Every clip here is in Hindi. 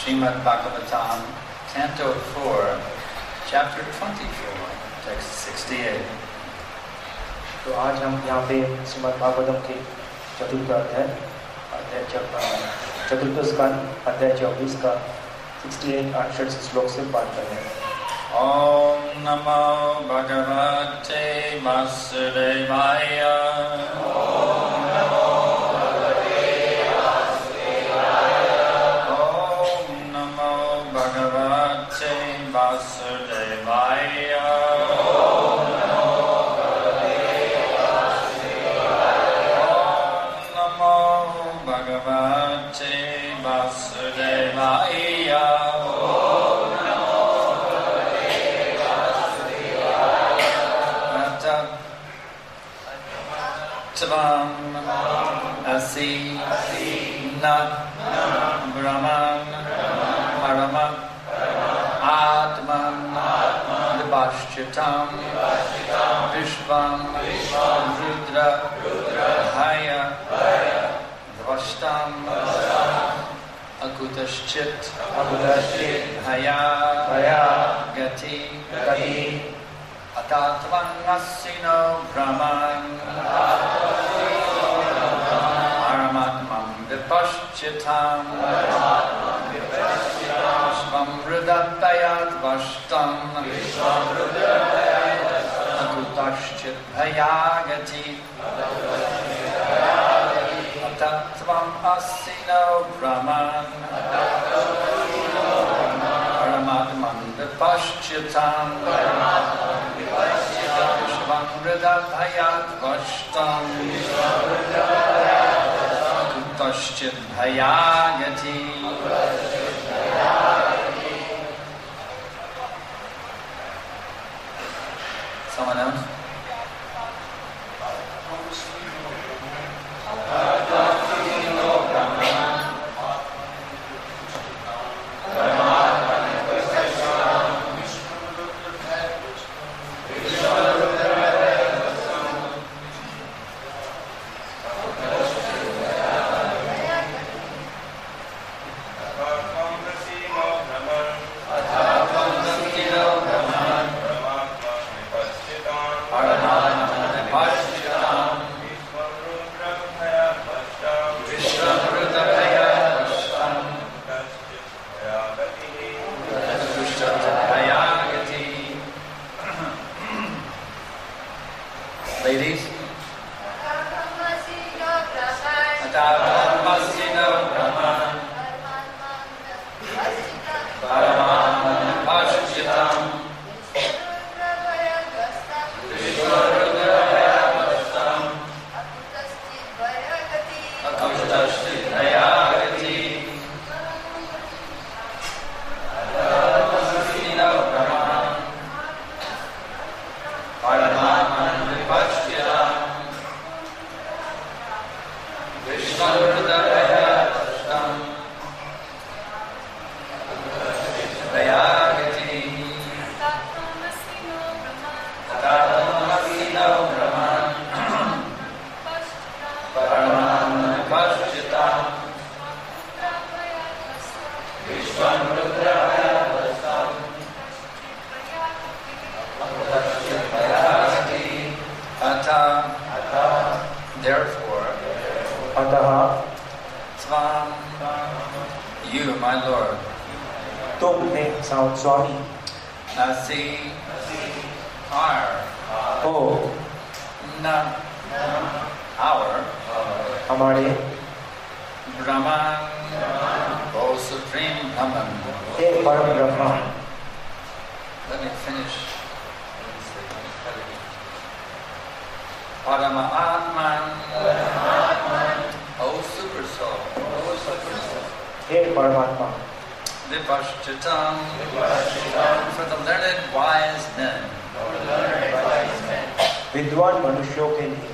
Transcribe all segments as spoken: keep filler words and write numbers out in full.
Srimad Bhagavatam, Canto four, Chapter twenty-four, Text sixty-eight. तो आज हम यहाँ पे श्रीमद् भागवतम के चतुर्थ अध्याय अध्याय चतुर्थ स्कंद अध्याय चौबीस का अड़सठ अड़सठ श्लोक से पाठ कर रहे हैं। ओम नमो भगवते वासुदेवाय। ओम नमो भगवते वासुदेवाय। ओम नमो भगवते वासुदेवाय। Tvam asi na brahman paramat atman vibhashchitam vishvam rudra haya dvashtam akutaschit haya gati atatvam asino brahman paramatmam vipashchitam vishvam rudatayat vashtam akutaschit bhayagati atatvam asino brahman paramatmam vipashchitam vishvam rudatayat vashtam akutaschit bhayagati. Someone else? Ladies? Therefore, Tvam, you, my Lord, तुम हे स्वामी, Asi, are, हो, na, our, हमारे, Brahman, O Supreme Brahman. हे परम Brahma. Let me finish. Parama Atman, O Super Soul, हे परमात्मा. Vipashchitam, for the learned wise men. विद्वान मनुष्यों के लिए.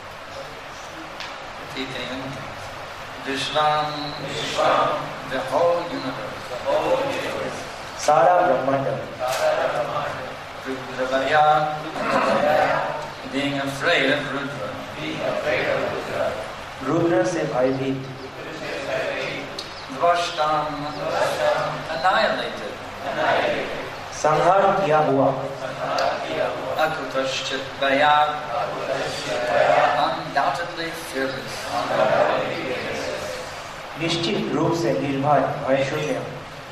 Repeating, Vishvam, the whole universe. सारा ब्रह्मांड. Rudravaya, being afraid of Rudra. Rudra से भयभीत. Dvashtam, annihilated. संहार किया हुआ। Akutaschit Vayag, undoubtedly fearless. निश्चित रूप से निर्भय भय शून्य।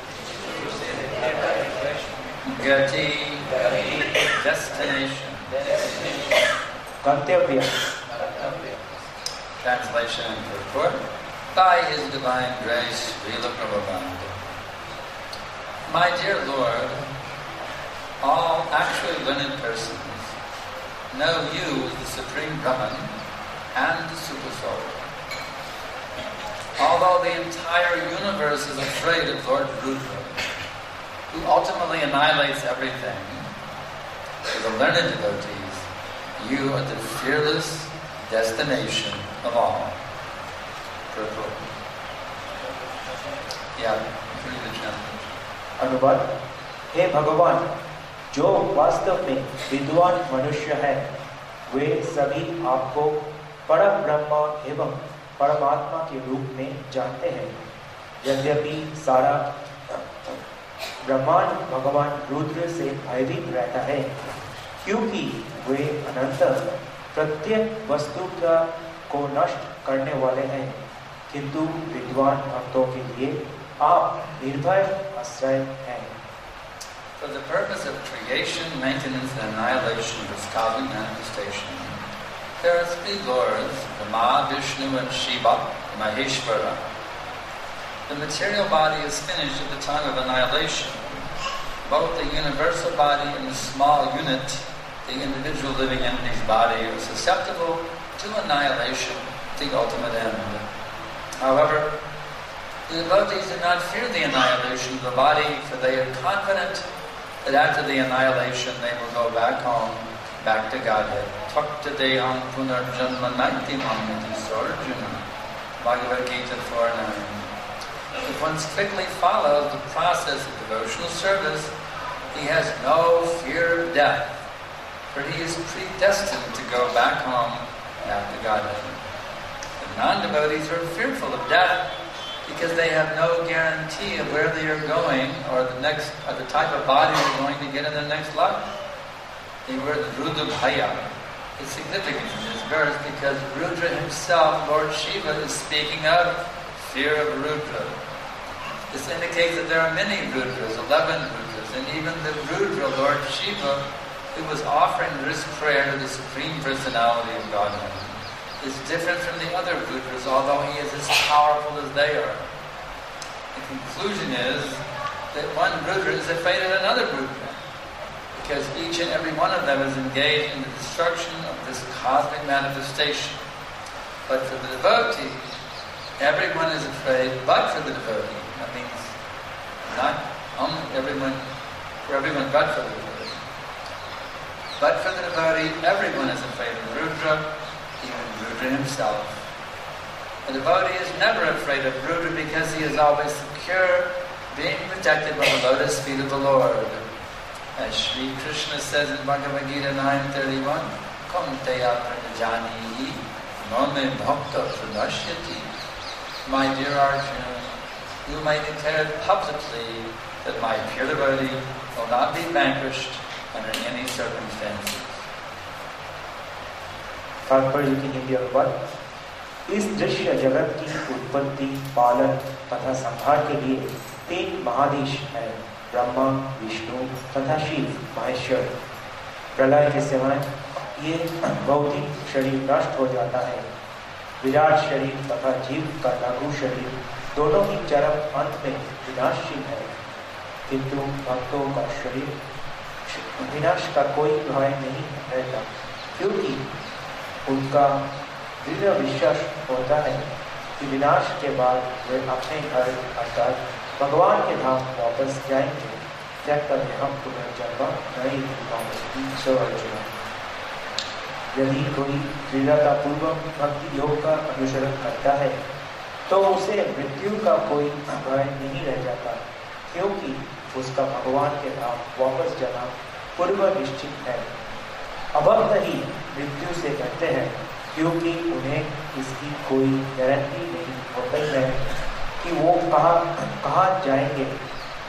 Gati, destination. गंतव्य। Translation and purport. By His divine grace, Srila Prabhupada. My dear Lord, all actually learned persons know you as the Supreme Brahman and the Super Soul. Although the entire universe is afraid of Lord Rudra, who ultimately annihilates everything, for the learned devotees, you are the fearless destination of all. Purport. Yeah, read the translation. अनुवाद। हे भगवान, जो वास्तव में विद्वान मनुष्य है, वे सभी आपको परम ब्रह्म एवं परमात्मा के रूप में जानते हैं। यद्यपि सारा ब्रह्मांड भगवान रुद्र से भयभीत रहता है, क्योंकि वे अनंत प्रत्येक वस्तु का को नष्ट करने वाले हैं, किंतु विद्वान भक्तों के लिए आप निर्भय आश्रय हैं। For the purpose of creation, maintenance, and annihilation of this cosmic manifestation, there are three lords, Brahma, Vishnu, and Shiva, Maheshvara. The material body is finished at the time of annihilation. Both the universal body and the small unit, the individual living entity's body, are susceptible to annihilation, the ultimate end. However, the devotees do not fear the annihilation of the body, for they are confident that after the annihilation they will go back home, back to Godhead. Takta deham punarjanma naitimam iti sarjuna. Bhagavad Gita four nine. If one strictly follows the process of devotional service, he has no fear of death, for he is predestined to go back home, back to Godhead. The non-devotees are fearful of death, because they have no guarantee of where they are going or the next, or the type of body they're going to get in the next life. The word Rudra Bhaya is significant in this verse because Rudra himself, Lord Shiva, is speaking of fear of Rudra. This indicates that there are many Rudras, eleven Rudras, and even the Rudra, Lord Shiva, who was offering this prayer to the Supreme Personality of Godhead, is different from the other Rudras, although he is as powerful as they are. The conclusion is that one Rudra is afraid of another Rudra, because each and every one of them is engaged in the destruction of this cosmic manifestation. But for the devotee, everyone is afraid, but for the devotee. That means not only everyone, for everyone but for the devotee. But for the devotee, everyone is afraid of Rudra, even Rudra himself. The devotee is never afraid of Rudra because he is always secure, being protected by the lotus feet of the Lord. As Sri Krishna says in Bhagavad Gita nine thirty-one, Kamteya pranajanihi mame bhakta pranashyati. My dear Arjuna, you may declare publicly that my pure devotee will not be vanquished under any circumstances. तात्पर्य की हिंदी अनुवाद। इस दृश्य जगत की उत्पत्ति, पालन तथा संहार के लिए तीन महाधीश हैं, ब्रह्मा, विष्णु तथा शिव महेश्वर। प्रलय के समय ये भौतिक शरीर नष्ट हो जाता है। विराट शरीर तथा जीव का लघु शरीर दोनों ही चरम अंत में विनाशशील है, किंतु भक्तों का शरीर विनाश का कोई भय नहीं रहता, क्योंकि उनका दृढ़ विश्वास होता है कि विनाश के बाद वे अपने घर अर्थात भगवान के धाम वापस जाएंगे। त्यागकर हम पुनर्जन्म नहीं पाएंगे। अर्जुन, यदि कोई दृढ़ता पूर्वक भक्ति योग का अनुसरण करता है तो उसे मृत्यु का कोई भय नहीं रह जाता, क्योंकि उसका भगवान के धाम वापस जाना पूर्व निश्चित है। अभक्त ही मृत्यु से डरते हैं, क्योंकि उन्हें इसकी कोई गारंटी नहीं होती है कि वो कहाँ कहाँ जाएंगे।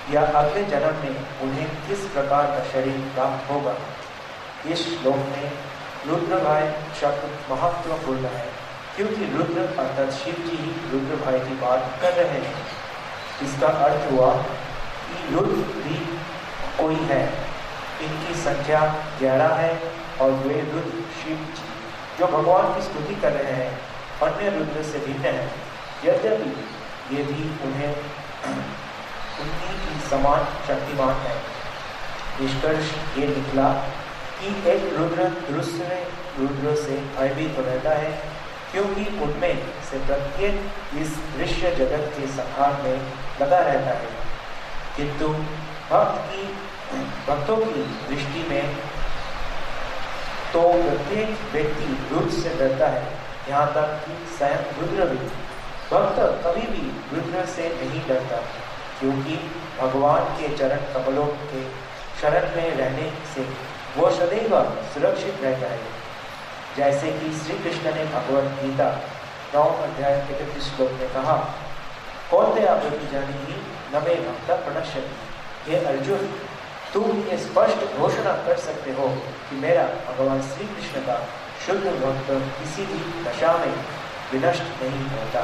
या अगले जन्म में उन्हें किस प्रकार का शरीर प्राप्त होगा। इस श्लोक में रुद्र भाई शब्द महत्वपूर्ण है, क्योंकि रुद्र अर्थात शिव जी ही रुद्र भाई की बात कर रहे हैं। इसका अर्थ हुआ कि रुद्र भी कोई है, इनकी संख्या ग्यारह है और वे रुद्र शिव जी जो भगवान की स्तुति कर रहे हैं अन्य रुद्र से भिन्न है। यद्यपि ये भी उन्हें उन्हीं की समान शक्तिमान है। निष्कर्ष ये निकला कि एक रुद्र दूसरे रुद्र से भयभीत तो रहता है, क्योंकि उनमें से प्रत्येक इस दृश्य जगत के संहार में लगा रहता है। किंतु भक्त की भक्तों की दृष्टि में तो प्रत्येक व्यक्ति रुद्र से डरता है, यहाँ तक कि स्वयं रुद्र भी। भक्त कभी भी रुद्र से नहीं डरता, क्योंकि भगवान के चरण कमलों के शरण में रहने से वो सदैव सुरक्षित रहता है। जैसे कि श्री कृष्ण ने भगवत गीता नौ अध्याय इकतीस श्लोक में कहा, कौन्ते अवति जानीहि न मे भक्ता प्रणश्यति। हे अर्जुन, तुम ये स्पष्ट घोषणा कर सकते हो कि मेरा भगवान श्री कृष्ण का शुद्ध भक्त किसी भी दशा में विनष्ट नहीं होता।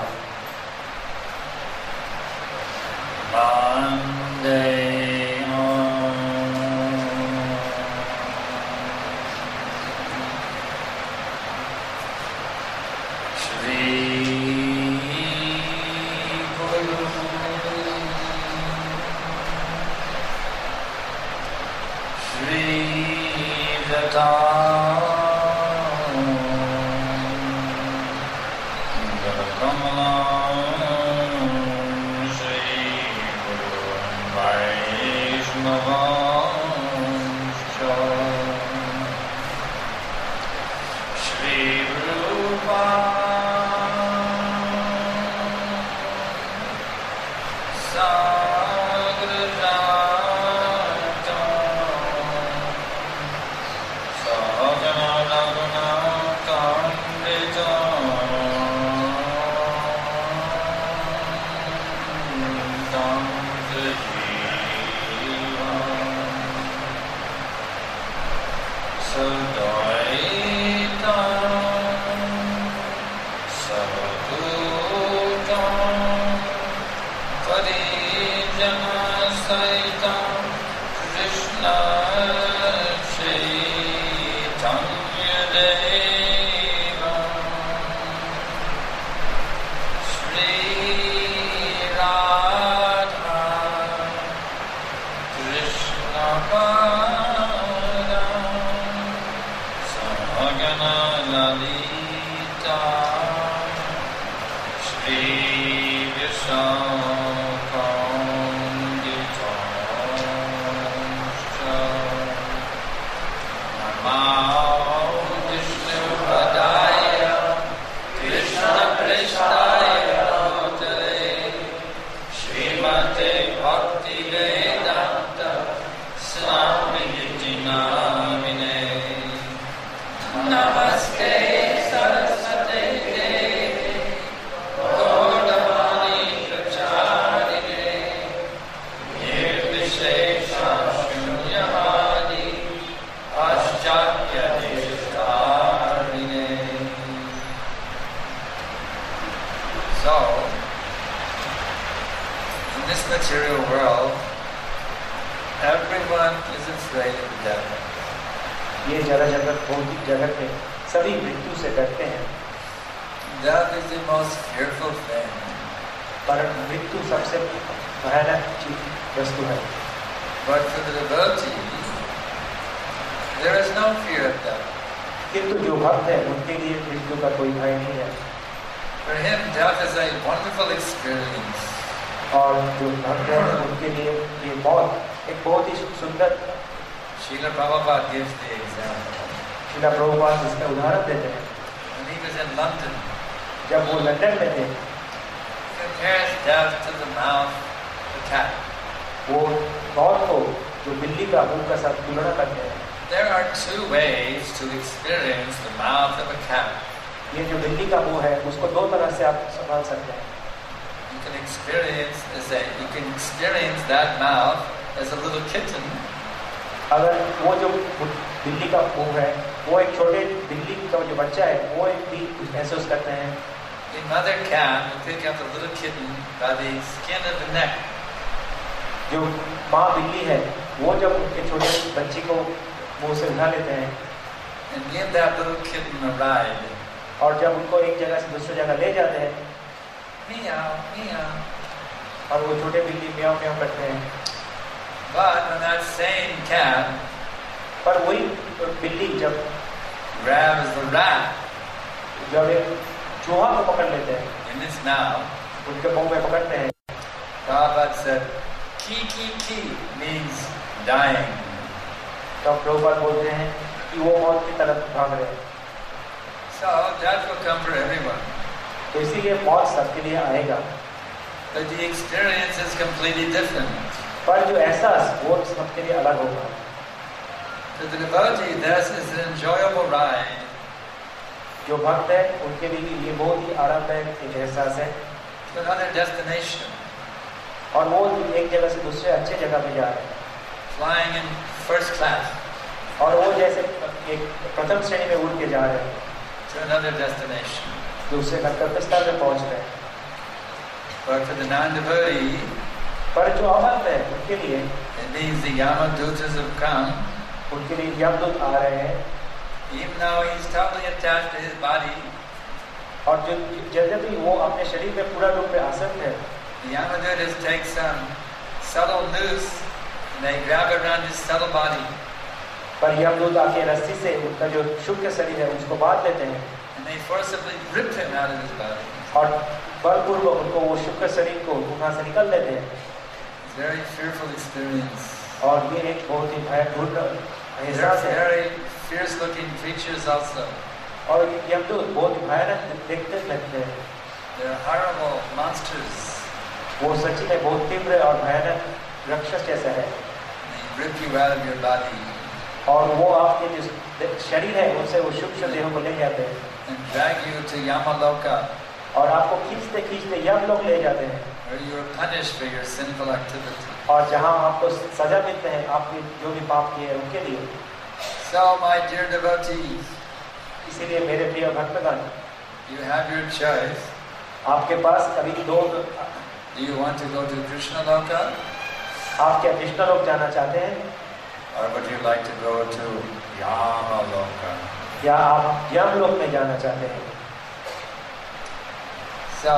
Material world, everyone is afraid of death. ये जरा जगत भौतिक जगत में सभी मृत्यु से डरते हैं। Death is the most fearful thing. पर मृत्यु सबसे भयानक चीज वस्तु है। But for the devotee, there is no fear of death. किंतु जो भक्त है उनके लिए मृत्यु का कोई भय नहीं है। For him, death is a wonderful experience. और जो भक्त है उनके लिए ये मौत एक बहुत ही सुंदर। Srila Prabhupada gives the example. Srila Prabhupada इसका उदाहरण देते हैं। When he was in London, जब वो लंदन में थे, he compares death to the mouth of a cat. वो मौत को जो बिल्ली का मुंह का साथ तुलना करते हैं। There are two ways to experience the mouth of a cat. ये जो बिल्ली का मुंह है उसको दो तरह से आप संभाल सकते हैं। you can experience is that you can experience that mouth as a little kitten. अगर वो जो बिल्ली का मुंह है, वो एक छोटे बिल्ली का जो बच्चा है, वो भी महसूस करते हैं. A mother cat will pick up a little kitten by the skin of the neck. जो माँ बिल्ली है, वो जब उनके छोटे बच्ची को मुंह से उठा लेते हैं, and give that little kitten a ride. और जब उनको एक जगह से दूसरी जगह ले जाते हैं, Meow, meow. और वो छोटे बिल्ली म्याऊ म्याऊ करते हैं. But when that same cat पर वही बिल्ली जब grabs the rat जब एक चूहा को पकड़ लेते हैं, in its mouth, उनके मुंह में पकड़ते हैं, Prabhupada said, ki ki ki means dying. तो प्रभुपाद बोलते हैं कि वो मौत की तरफ भाग रहे हैं. So death will come for everyone. तो इसीलिए मौत सबके लिए आएगा. But the experience is completely different. पर जो एहसास वो सबके लिए अलग होगा. To the devotee, this is an enjoyable ride. जो भक्त है उनके लिए ये बहुत ही आरामदायक एक एहसास है. To another destination. और वो एक जगह से दूसरे अच्छे जगह पे जा रहे हैं. Flying in first class. और वो जैसे एक प्रथम श्रेणी में उड़ के जा रहे हैं. To another destination. दूसरे गंतव्य स्थल में पहुंच रहे हैं. But for the non-devotee, पर जो अभक्त है उनके लिए it means the Yamadutas have come. उनके लिए यमदूत आ रहे हैं. Even though he's totally attached to his body, और जो यद्यपि वो अपने शरीर में पूरा रूप में आसक्त है, the Yamadutas take some subtle noose and they grab around his subtle body. पर यमदूत आके रस्सी से उनका जो शुक्र शरीर है उसको बांध लेते हैं. And they forcibly rip him out of his body. और बलपूर्वक उनको वो शुक्र शरीर को वहां से निकल देते हैं. It's a very fearful experience. और ये एक बहुत ही भयपूर्ण They're एहसास है. very fierce-looking creatures also. और यमदूत बहुत ही भयानक देखते लगते हैं. They're horrible monsters. वो सच्ची में बहुत तीव्र और भयानक राक्षस जैसा है. They rip you out of your body और वो आपके जो शरीर है उनसे वो सूक्ष्म देहों को ले जाते हैं and drag you to Yamaloka, और आपको खींचते खींचते यम लोग ले जाते हैं, where you are punished for your sinful activity. और जहाँ आपको सजा मिलते हैं आपके जो भी पाप किए हैं उनके लिए. So, my dear devotees, इसीलिए मेरे प्रिय भक्तगण, you have your choice. आपके पास अभी दो, Do you want to go to Krishna Loka, आप क्या कृष्ण लोक जाना चाहते हैं or would you like to go to Yamaloka? या आप यम लोक में जाना चाहते हैं? So,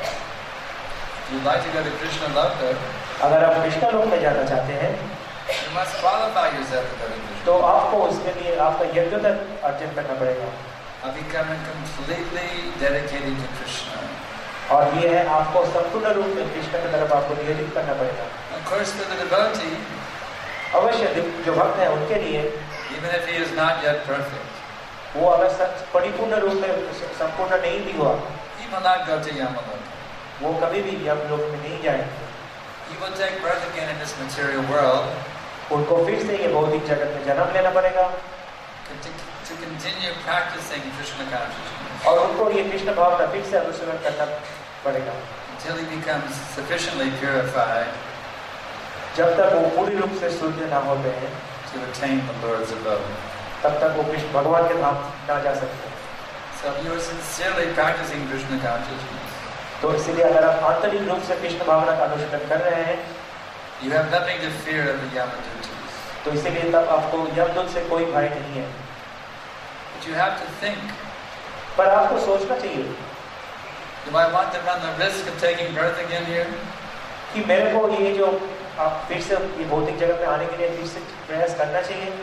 if you'd like to go to Krishna Loka, अगर आप कृष्ण लोक में जाना चाहते हैं you must qualify yourself to go to Krishna. तो आपको उसके लिए आपका यज्ञ अर्जन करना पड़ेगा, Of becoming completely dedicated to Krishna. और ये है आपको संपूर्ण रूप में कृष्ण की तरफ आपको नियोजित करना पड़ेगा. Of course, for the devotee, अवश्य जो भक्त है उनके लिए, even if he is not yet perfect, वो अगर परिपूर्ण रूप में संपूर्ण नहीं भी हुआ, he will not go to Yamaloka. वो कभी भी यम लोक में नहीं जाएंगे. He will take birth again in this material world उनको फिर से ये भौतिक जगत में जन्म लेना पड़ेगा to, to continue practicing Krishna consciousness और उनको ये कृष्ण भावना फिर से अनुसरण करना पड़ेगा until he becomes sufficiently purified जब तक वो पूरी रूप से शुद्ध ना होते हैं, to attain the Lord's abode. तब तक वो कृष्ण भगवान के धाम ना जा सकते. So if you are sincerely practicing Krishna consciousness, तो इसीलिए अगर आप आंतरिक रूप से कृष्ण भावना का अनुसरण कर रहे हैं, you have nothing to fear of the Yamadutas. तो इसीलिए तब आपको यमदूत से कोई भय नहीं है. But you have to think, पर आपको सोचना चाहिए do I want to run the risk of taking birth again here? कि मेरे को ये जो आप फिर से ये भौतिक जगत में आने के लिए फिर से प्रयास करना चाहिए.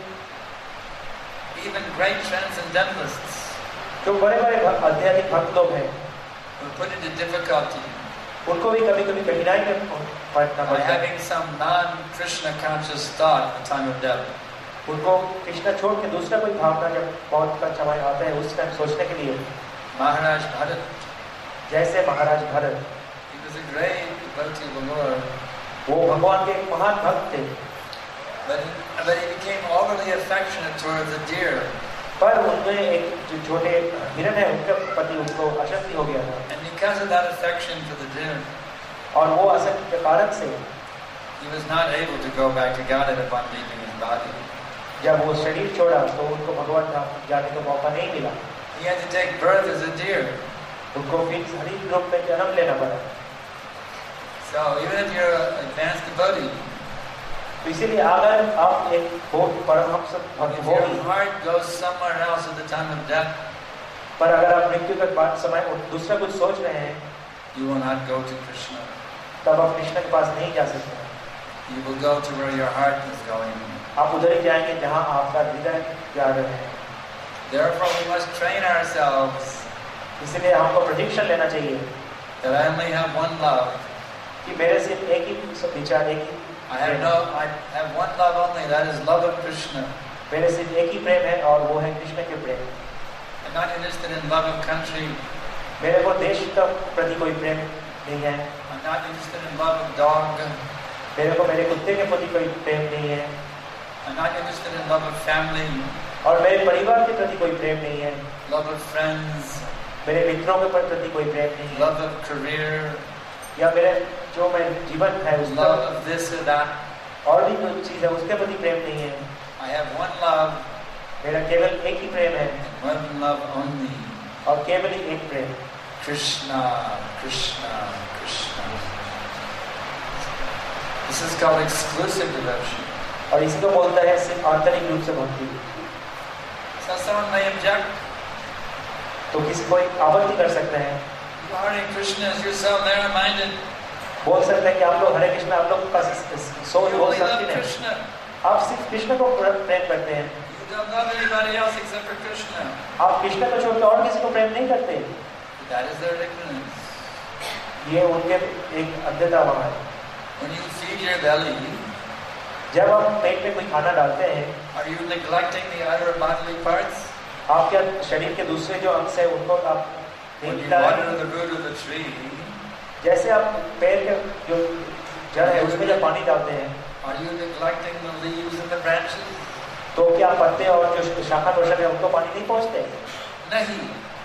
Even great transcendentalists जो बड़े बड़े आध्यात्मिक भक्त लोग हैं who put into difficulty उनको भी कभी कभी कठिनाई में पड़ना by पड़ता है. having some non-Krishna conscious thought at the time of death. उनको कृष्ण छोड़ के दूसरा कोई भावना जब बहुत का समय आता है उस टाइम सोचने के लिए, Maharaj Bharat, जैसे महाराज Bharat, he was a great devotee of the Lord, वो भगवान के एक महान भक्त थे, but he, but he became overly affectionate towards a deer. पर उनमें एक जो छोटे हिरण है उनके प्रति उनको आसक्ति हो गया था. And because of that affection for the deer, और वो आसक्ति के कारण से he was not able to go back to Godhead upon leaving his body. जब वो शरीर छोड़ा तो उनको भगवान धाम जाने का मौका नहीं मिला. He had to take birth as a deer. उनको फिर शारीरिक रूप में जन्म लेना पड़ा. So even if you're an advanced devotee, तो इसीलिए अगर आप एक बहुत परमहंस भक्त if हो, your heart goes somewhere else at the time of death, पर अगर आप मृत्यु के बाद समय दूसरा कुछ सोच रहे हैं, you will not go to Krishna. तब आप कृष्ण के पास नहीं जा सकते. You will go to where your heart is going. आप उधर ही जाएंगे जहाँ आपका हृदय जा रहे हैं. Therefore, we must train ourselves इसलिए हमको प्रशिक्षण लेना चाहिए that I only have one love. कि मेरे सिर्फ एक ही विचार, एक ही I have no, I have one love only. That is love of Krishna. मेरे सिर्फ एक ही प्रेम है और वो है कृष्ण के प्रेम. I'm not interested in love of country. मेरे को देश का प्रति कोई प्रेम नहीं है. I'm not interested in love of dog. मेरे को मेरे कुत्ते के प्रति कोई प्रेम नहीं है. I'm not interested in love of family. और मेरे परिवार के प्रति कोई प्रेम नहीं है. Love of friends. मेरे मित्रों के प्रति कोई प्रेम नहीं है. Love of career. या मेरे जो मैं जीवन है उसका Love of this or that. और भी कोई चीज है उसके प्रति प्रेम नहीं है. I have one love. मेरा केवल एक ही प्रेम है. One love only. और केवल ही एक प्रेम. Krishna, Krishna, Krishna. This is called exclusive devotion. और इसी को बोलता है सिर्फ आंतरिक रूप से भक्ति. So someone may object. तो किसी कोई आपत्ति कर सकते हैं. Hare Krishna, you're so narrow-minded. बोल सकते हैं कि आप लोग हरे कृष्ण, आप लोग का सोच बहुत संकीर्ण है. आप सिर्फ कृष्ण को प्रेम करते हैं. You don't love anybody else except for Krishna. आप कृष्ण को छोड़ के और किसी को प्रेम नहीं करते. That is their ignorance. ये उनके एक अंधता वहाँ है. When you feed your belly, जब आप पेट में कोई खाना डालते हैं, are you neglecting the other bodily parts? आप क्या शरीर के दूसरे जो अंश है उनको आप नहीं When you मिला water रहे? the root of the tree, जैसे आप पेड़ के जो जड़ है उसमें जब पानी डालते हैं, are you neglecting the leaves and the branches? तो क्या पत्ते और जो शाखा पोषक है उनको पानी नहीं पहुँचते? Nahi.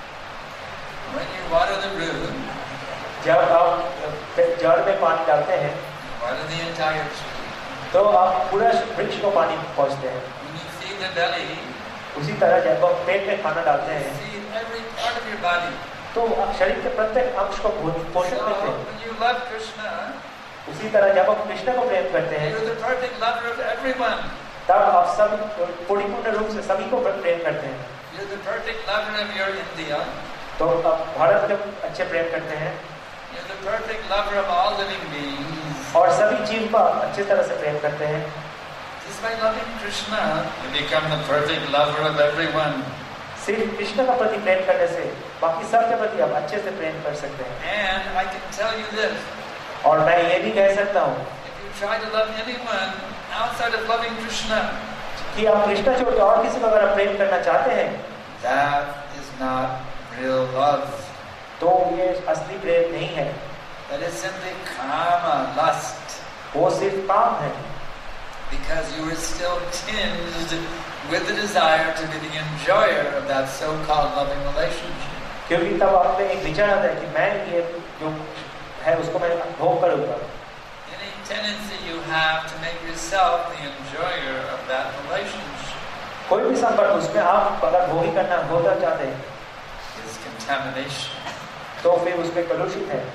When you water the root, जब आप जड़ में पानी डालते हैं, you water the entire tree. तो आप पूरा वृक्ष को पानी पहुँचते हैं. When you feed the belly, उसी तरह जब आप पेट में खाना डालते you हैं, feed every part of your body. तो आप शरीर के प्रत्येक अंश को पोषण So देते हैं. when you love Krishna, उसी तरह जब आप कृष्ण को प्रेम करते हैं, you're the perfect lover of everyone. तब आप सब परिपूर्ण रूप से सभी को प्रेम करते हैं. You're the perfect lover of your India. तो आप भारत को अच्छे प्रेम करते हैं You're the perfect lover of all living beings. और सभी जीव का अच्छी तरह से प्रेम करते हैं. Just by loving Krishna, you become the perfect lover of everyone. सिर्फ कृष्ण का प्रति प्रेम करने से बाकी सब के प्रति आप अच्छे से प्रेम कर सकते हैं. And I can tell you this, और मैं ये भी कह सकता हूँ if you try to love anyone outside of loving Krishna, कि आप कृष्ण छोड़ के और किसी को अगर आप प्रेम करना चाहते हैं, that is not real love. तो ये असली प्रेम नहीं है. That is simply kama, lust. वो सिर्फ काम है. Because you are still tinged with the desire to be the enjoyer of that so-called loving relationship. क्योंकि तब आप में एक विचार आता है कि मैं ये जो है उसको मैं भोग करूँगा. Any tendency you have to make yourself the enjoyer of that relationship कोई भी संपर्क उसमें आप अगर भोगी करना होना चाहते हैं, is contamination. तो फिर उसमें कलुषित है.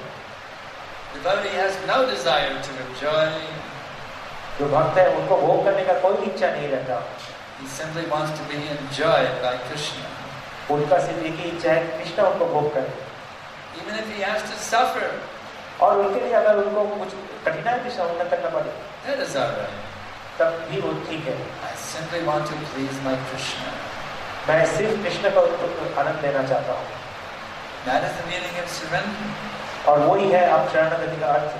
The devotee has no desire to enjoy. जो भक्त है उनको भोग करने का कोई इच्छा नहीं रहता. He simply wants to be enjoyed by Krishna. उनका सिर्फ एक ही इच्छा है कृष्ण उनको भोग करे. Even if he has to suffer, और उनके लिए अगर उनको कुछ कठिनाई की सामना करना पड़े, that is all right. तब भी वो ठीक है. I simply want to please my Krishna. मैं सिर्फ कृष्ण का आनंद लेना चाहता हूँ. That is the meaning of surrender. और वही है आप शरणागति का अर्थ.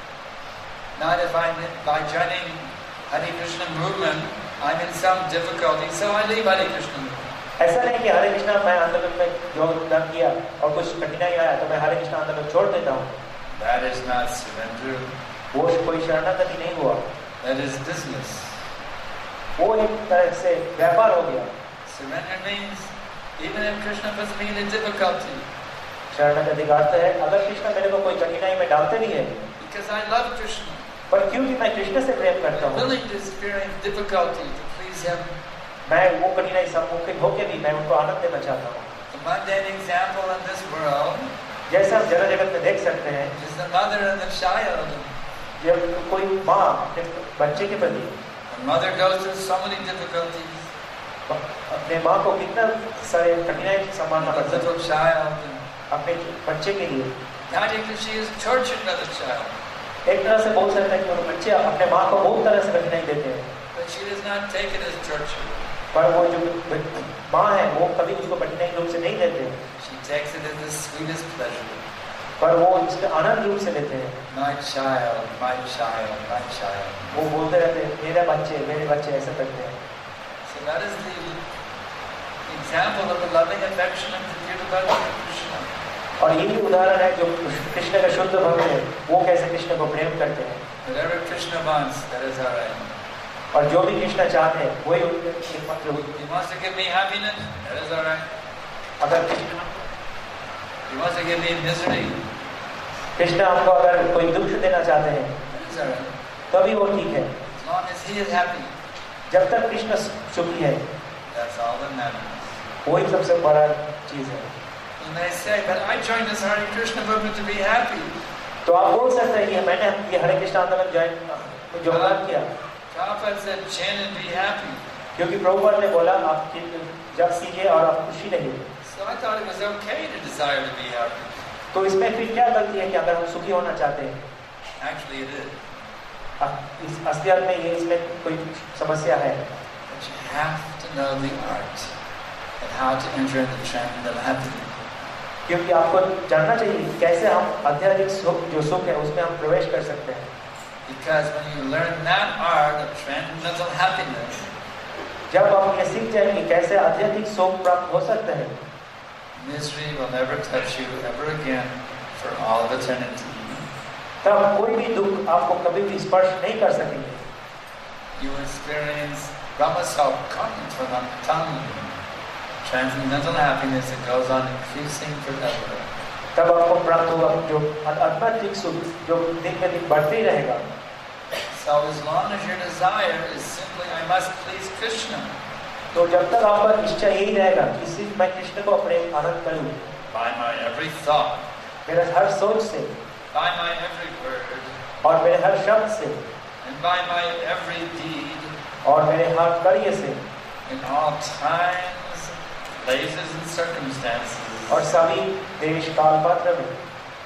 Not if I'm by joining Hare Krishna movement, I'm in some difficulty, so I leave Hare Krishna movement. ऐसा नहीं कि हरे कृष्णा मैं आंदोलन में योगदान किया और कुछ कठिनाई आया तो मैं हरे कृष्णा आंदोलन छोड़ देता हूँ. That is not surrender. वो कोई शरणागति नहीं हुआ. That is business. वो एक तरह से व्यापार हो गया. Surrender means even if Krishna puts me in a difficulty, शरणागति का अर्थ है अगर कृष्ण मेरे को कोई कठिनाई में डालते भी है, he Because I love Krishna. पर क्योंकि मैं कृष्ण से प्रेम करता I'm हूँ, willing to experience difficulty to please him. मैं वो कठिनाई सम्मुखीन होकर भी मैं उनको आनंद देना चाहता हूँ। The mundane example in this world जैसा हम जरा जगत में देख सकते हैं, is the mother and the child. जब कोई माँ अपने बच्चे के प्रति, The mother goes through so many difficulties. अपने माँ को कितना सारे कठिनाई सामना The करता है little child. अपने बच्चे के लिए। Practically she is tortured by the child. एक तरह से बोल सकते हैं कि वो बच्चे अपने माँ को बहुत तरह से कठिनाई देते हैं, But she does not take it as torture. पर वो जो माँ है वो कभी उसको कठिनाई रूप से नहीं लेते, She takes it as the sweetest pleasure. पर वो इसके आनंद रूप से लेते हैं। My child, my child, my child. वो बोलते रहते हैं मेरे बच्चे मेरे बच्चे, ऐसे करते हैं। So that is the example of the loving affection and the pure devotion of Krishna. और यही उदाहरण है जो कृष्ण का शुद्ध भक्त है, वो कैसे कृष्ण को प्रेम करते हैं। Whatever Krishna wants, that is our aim. और जो भी कृष्ण चाहते हैं वही उनके एकमात्र। He wants to give me happiness, that is all right. अगर Krishna He wants to give me misery, Krishna हमको अगर कोई दुख देना चाहते हैं that is all right. तभी वो ठीक है, As long as he is happy, जब तक कृष्ण सुखी है that's all that matters. वही सबसे बड़ा चीज है। You may say, but I joined this Hare Krishna movement to be happy. तो आप बोल सकते हैं कि मैंने ये हरे कृष्ण आंदोलन ज्वाइन योगदान किया Prabhupada said, chant and be happy. क्योंकि प्रभुपाद ने बोला आप जब सीखे और आप खुशी रहिए। So I thought it was okay to desire to be happy. तो इसमें फिर क्या गलती है कि अगर हम सुखी होना चाहते हैं? Actually, it is. इस असलियत में ये इसमें कोई समस्या है। But you have to know the art of how to enter into transcendental happiness. क्योंकि आपको जानना चाहिए कैसे हम आध्यात्मिक सुख जो सुख है उसमें हम प्रवेश कर सकते हैं। Because when you learn that art of transcendental happiness, जब आप ये सीख जाएंगे कैसे आध्यात्मिक सुख प्राप्त हो सकता है, misery will never touch you ever again for all of eternity. तब कोई भी दुख आपको कभी भी स्पर्श नहीं कर सकेंगे। You experience Brahmasaukham. Transcendental happiness that goes on increasing forever. तब आपको प्राप्त होगा जो आध्यात्मिक सुख जो दिन में दिन बढ़ते ही रहेगा। So as long as your desire is simply I must please Krishna, तो जब तक आपका इच्छा यही रहेगा कि सिर्फ मैं कृष्ण को अपने आनंद करूं, by my every thought, मेरे हर सोच से by my every word, और मेरे हर शब्द से and by my every deed, और मेरे हर कार्य से in all times, places and circumstances, और सभी देश काल पात्र में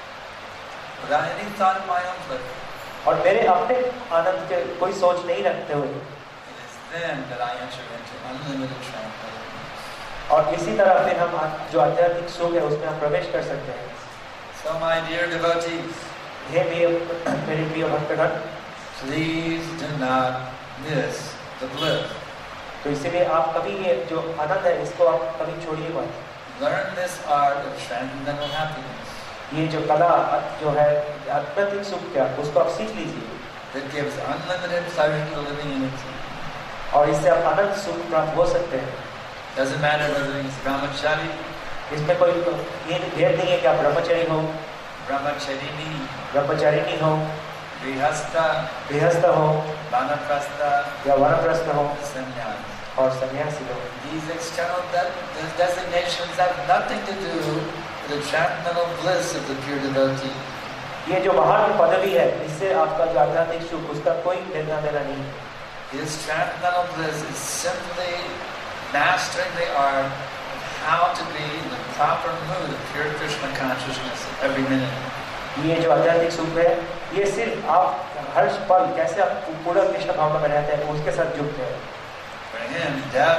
without any thought of my own pleasure, और मेरे अपने आनंद के कोई सोच नहीं रखते हुए, it is then that I enter into unlimited tranquility. और इसी तरह फिर हम जो आध्यात्मिक सुख है उसमें हम प्रवेश कर सकते हैं। So my dear devotees, हे मेरे मेरे प्रिय भक्तगण, please do not miss the bliss. तो इसीलिए आप कभी ये जो आनंद है इसको आप कभी छोड़िए मत। Learn this art of transcendental happiness. ये जो कला जो है आध्यात्मिक सुख का उसको आप सीख लीजिए। That gives unlimited pleasure to living in it. और इससे आप अनंत सुख प्राप्त हो सकते हैं। Doesn't matter whether he's brahmachari, इसमें कोई ये भेद नहीं है कि आप ब्रह्मचारी हो, brahmacharini, ब्रह्मचारिणी हो, grihastha, गृहस्थ हो vanaprastha, या वानप्रस्थ हो sannyas. और सन्यासी हो। These external de- these designations have nothing to do with the transcendental bliss of the pure devotee. ये जो बाहर की पदवी है इससे आपका जो आध्यात्मिक सुख उसका कोई लेना देना नहीं है। His transcendental bliss is simply mastering the art of how to be in the proper mood of pure Krishna consciousness every minute. ये जो आध्यात्मिक सुख है ये सिर्फ आप हर पल कैसे आप पूरा कृष्ण भावना में रहते हैं उसके साथ युक्त है। For him,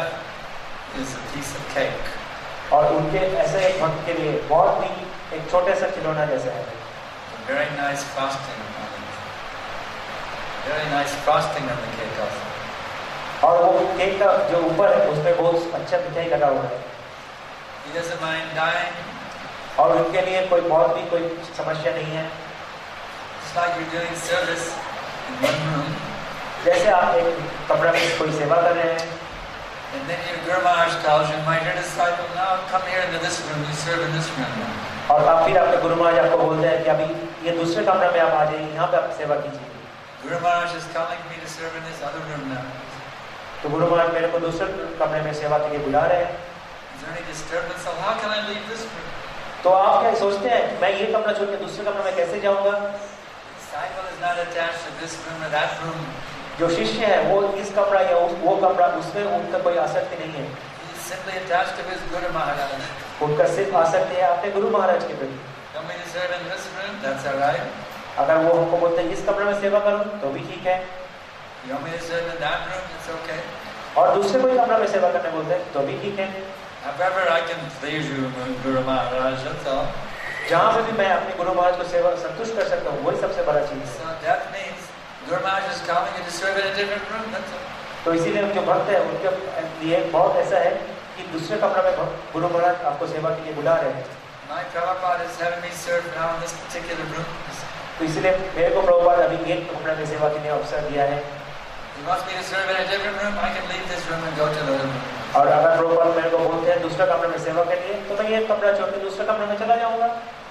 death is a piece of cake. और उनके ऐसे एक भक्त के लिए बहुत भी एक छोटे सा खिलौना जैसा है। A very nice frosting on it. Very nice frosting on the cake also. और वो केक का जो ऊपर है उसमें बहुत अच्छा मिठाई लगा हुआ है। He doesn't mind dying. और उनके लिए कोई बहुत भी कोई समस्या नहीं है। It's like you're doing service in one room, जैसे आप एक कमरा में कोई सेवा कर रहे हैं and then your Guru Maharaj tells you, my dear disciple, now come here into this room, you serve in this room. और आप फिर आपके गुरु महाराज आपको बोलते हैं कि अभी ये दूसरे कमरे में आप आ जाइए, यहाँ पे आप सेवा कीजिए। Guru Maharaj is calling me to serve in this other room now. तो गुरु महाराज मेरे को दूसरे कमरे में सेवा के लिए बुला रहे हैं। Is there any disturbance? So how can I leave this room? तो आप क्या सोचते हैं मैं ये कमरा छोड़ के दूसरे कमरे में कैसे जाऊंगा? Disciple is not attached to this room or that room. जो शिष्य है वो इस कमरा या उस वो कमरा उसमें उनका कोई आसक्ति नहीं है। He is simply attached to his Guru Maharaj. उनका सिर्फ आसक्ति है अपने गुरु महाराज के प्रति। Come me to serve in this room, that's all right. अगर वो हमको बोलते हैं इस कमरे में सेवा करो तो भी ठीक है, You want me to serve in that room, it's okay. और दूसरे कोई कमरा में सेवा करने बोलते हैं तो भी ठीक है। However I can please you, Guru Maharaj, that's all. जहाँ पे भी मैं अपने गुरु महाराज को सेवा संतुष्ट कर सकता हूँ वही सबसे बड़ा चीज है। So that means Guru Maharaj is calling you to serve in a different room, that's all. तो इसीलिए जो भक्त है उनके लिए बहुत ऐसा है कि दूसरे कमरे में भक्त- गुरु महाराज आपको सेवा के लिए बुला रहे हैं। My Prabhupada is having me serve now in this particular room. तो इसलिए मेरे को प्रभुपाद अभी एक कमरे में सेवा के लिए अवसर दिया है। He wants me to serve in a different room, I can leave this room and go to the other room. और अगर प्रभुपाद मेरे को बोलते हैं दूसरे कमरे में सेवा के लिए तो मैं ये कमरा छोड़ के दूसरे कमरे में चला जाऊंगा।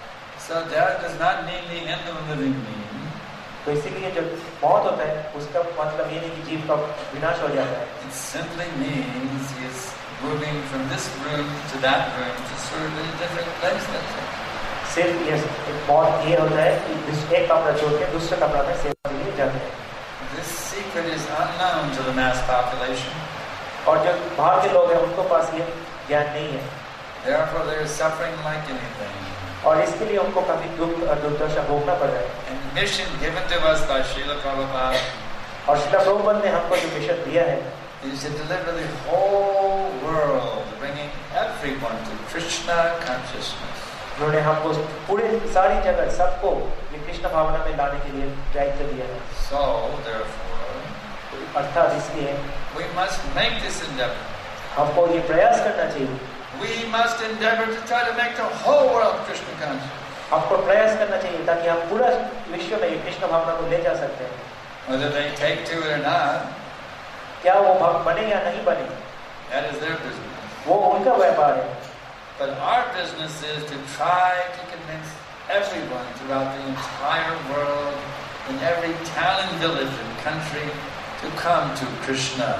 So death does not mean the end of the living being. तो इसीलिए जब मौत होता है उसका मतलब ये नहीं कि जीव का विनाश हो जाता है। It simply means he is moving from this room to that room to serve in a different place, that's all. सिर्फ ये मौत ये होता है कि एक कमरा छोड़ के दूसरे कमरा में सेवा के लिए जाते हैं। This secret is unknown to the mass population. और जो बाहर के लोग हैं उनको पास ये ज्ञान नहीं है, Therefore they are suffering like anything. और इसके लिए उनको काफी दुख और दुर्दशा भोगना पड़ रहा है। And the mission given to us by Srila Prabhupada और श्रील प्रभुपाद ने हमको जो मिशन दिया है is to deliver the whole world, bringing everyone to Krishna consciousness. उन्होंने हमको पूरे सारी जगह सबको ये कृष्ण भावना में लाने के लिए दायित्व दिया है। So therefore, अर्थात इसलिए we must make this endeavor. हमको ये प्रयास करना चाहिए, We must endeavor to try to make the whole world Krishna conscious. हमको प्रयास करना चाहिए ताकि हम पूरा विश्व में ये कृष्ण भावना को ले जा सकते हैं। Whether they take to it or not, क्या वो भक्त बने या नहीं बने that is their business. वो उनका व्यापार है, But our business is to try to convince everyone throughout the entire world, in every town and village and country, to come to Krishna.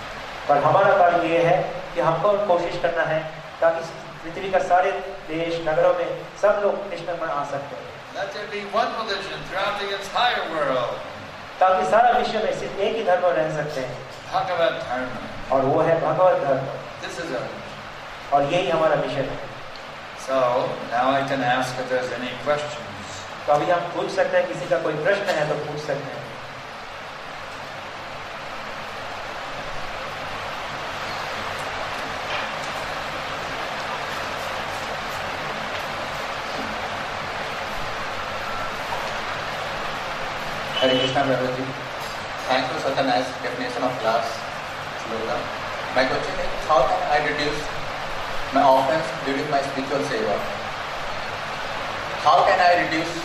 पर हमारा कार्य ये है कि हमको कोशिश करना है ताकि पृथ्वी का सारे देश नगरों में सब लोग कृष्ण में आ सकते हैं, Let there be one religion throughout the entire world, ताकि सारा विश्व में सिर्फ एक ही धर्म रह सकते हैं Bhagavad Dharma. और वो है भगवत धर्म, This is our mission. और यही हमारा मिशन है। So now I can ask if there's any questions. तो अभी हम पूछ सकते हैं, किसी का कोई प्रश्न है तो पूछ सकते हैं। Hare Krishna Prabhuji, thanks for such a nice definition of last sloka. My question is, how can I reduce my offense during my spiritual seva? How can I reduce?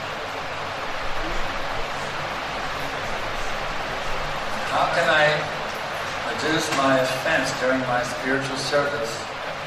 How can I reduce my offense during my spiritual service?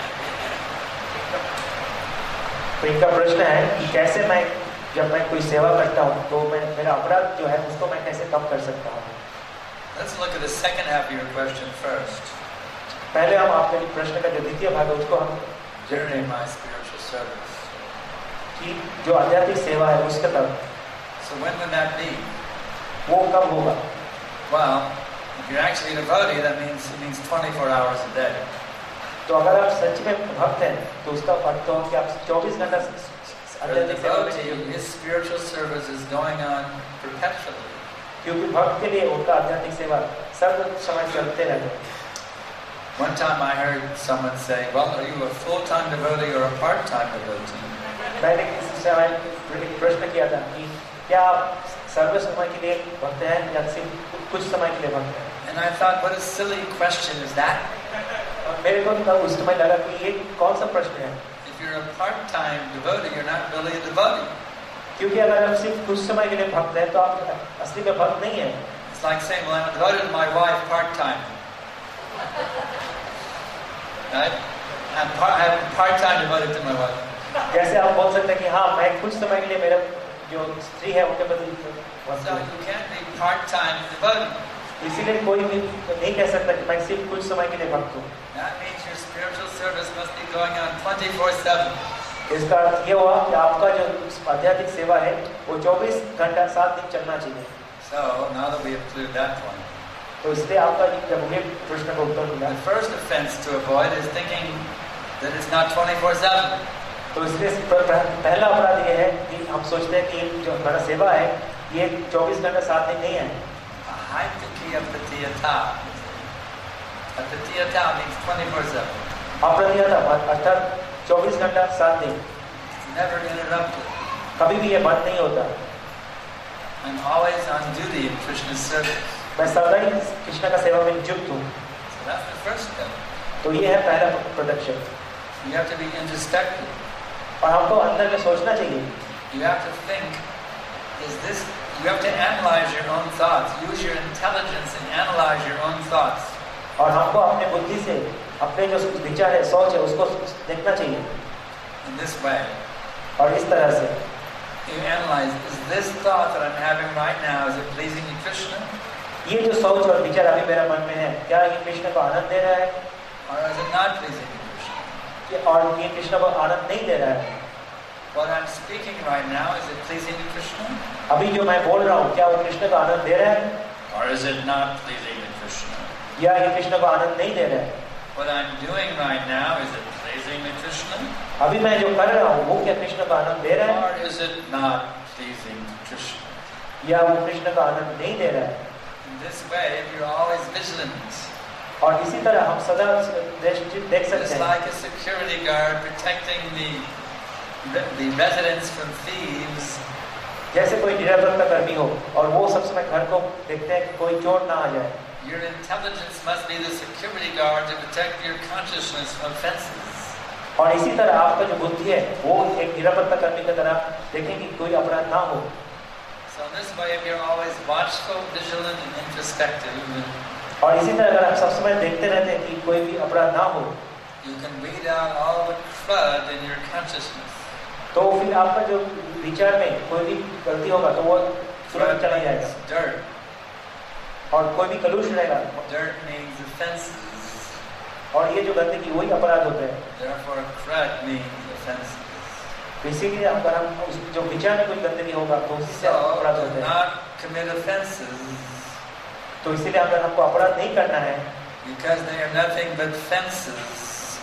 तो इनका प्रश्न है कि कैसे मैं जब मैं कोई सेवा करता हूँ तो मैं मेरा अपराध जो है उसको मैं कैसे कम कर सकता हूँ। Let's look at the second half of your question first. पहले हम आपके प्रश्न का जो द्वितीय भाग है उसको हम During my spiritual service. कि जो आध्यात्मिक सेवा है उसका तब So when would that be? वो कब होगा? Well, if you're actually a devotee, that means it means twenty-four hours a day. तो अगर आप सच में भक्त हैं तो उसका अर्थ तो कि आप चौबीस घंटा For the आध्यात्मिक सेवा में devotee, चाहिए, his spiritual service is going on perpetually. क्योंकि भक्त के लिए उनका आध्यात्मिक सेवा सर्व समय चलते रहते हैं। One time I heard someone say, well, are you a full-time devotee or a part-time devotee? मैंने किसी समय एक प्रश्न किया था कि क्या आप सर्व समय के लिए भक्त हैं या सिर्फ कुछ समय के लिए भक्त हैं? And I thought, what a silly question is that? और मेरे को तो उस समय लगा कि ये कौन सा प्रश्न है, If you're a part-time devotee, you're not really a devotee. क्योंकि अगर आप सिर्फ कुछ समय के लिए भक्त हैं तो आप असली में भक्त नहीं हैं। It's like saying, well, I'm devoted to my wife part-time. Right? I'm, par- I'm part-time devoted to my wife. जैसे आप बोल सकते हैं कि हाँ मैं कुछ समय के लिए मेरा जो स्त्री है उनके प्रति So you can't be part-time devotee. इसीलिए कोई भी नहीं कह सकता कि मैं सिर्फ कुछ समय के लिए भक्त हूँ. That means your spiritual service must be going on twenty-four seven. इसका अर्थ ये हुआ कि आपका जो आध्यात्मिक सेवा है वो चौबीस घंटा सात दिन चलना चाहिए. So now that we have cleared that one, तो इसलिए आपका जब ये प्रश्न का उत्तर मिला, the first offense to avoid is thinking that it's not twenty-four seven. तो इसलिए पहला अपराध ये है कि हम सोचते हैं कि जो हमारा सेवा है ये चौबीस घंटा सात दिन नहीं है. Haitaki apatiyata. Apatiyata means twenty-four seven. अप्रतिहता अर्थात चौबीस घंटा सात दिन. Never interrupted. कभी भी ये बंद नहीं होता. I'm always on duty in Krishna's service. मैं सदा ही कृष्ण का सेवा में नियुक्त हूँ. So that's the first step. तो ये है पहला पदक्षेप. You have to be introspective. और हमको अंदर में सोचना चाहिए. You have to think, is this, you have to analyze your own thoughts. Use your intelligence and analyze your own thoughts. और हमको अपने बुद्धि से अपने जो विचार है सोच है उसको देखना चाहिए. In this way. और इस तरह से. You analyze, is this thought that I'm having right now, is it pleasing to Krishna? ये जो सोच और विचार अभी मेरा मन में है, क्या ये कृष्ण को आनंद दे रहा है? Or is it not pleasing to Krishna? और ये कृष्ण को आनंद नहीं दे रहा है. What I'm speaking right now, is it pleasing to Krishna? अभी जो मैं बोल रहा हूँ क्या वो कृष्ण को आनंद दे रहा है? Or is it not pleasing to Krishna? या ये कृष्ण को आनंद नहीं दे रहा है? What I'm doing right now, is it pleasing to Krishna? अभी मैं जो कर रहा हूँ वो क्या कृष्ण को आनंद दे रहा है? Or is it not pleasing to Krishna? या वो कृष्ण को आनंद नहीं दे रहा है? In this way, you're always vigilant. और इसी तरह हम सदा देख सकते It's हैं. like a security guard protecting the the residents from thieves. जैसे कोई निरापत्ता कर्मी हो और वो सब समय घर को देखते हैं कि कोई चोर ना आ जाए. Your intelligence must be the security guard to protect your consciousness from offenses. और इसी तरह आपका जो बुद्धि है वो एक निरापत्ता कर्मी की तरह देखें कि कोई अपराध ना हो. So in this way, if you're always watchful, vigilant, and introspective, और इसी तरह अगर आप सब समय देखते रहते हैं कि कोई भी अपराध ना हो, you can weed out all the crud in your consciousness. तो फिर आपका जो विचार में कोई भी गलती होगा तो वो तुरंत चला जाएगा. Dirt. और कोई भी कलुष रहेगा. Dirt means offenses. और ये जो गंदगी वही अपराध होते हैं. Therefore, crud means offenses. इसीलिए अगर हम उस जो विचार में कोई गंदगी होगा तो उसी से So, अपराध do होते हैं. not commit offenses तो इसीलिए अगर हमको अपराध नहीं करना है because they are nothing but fences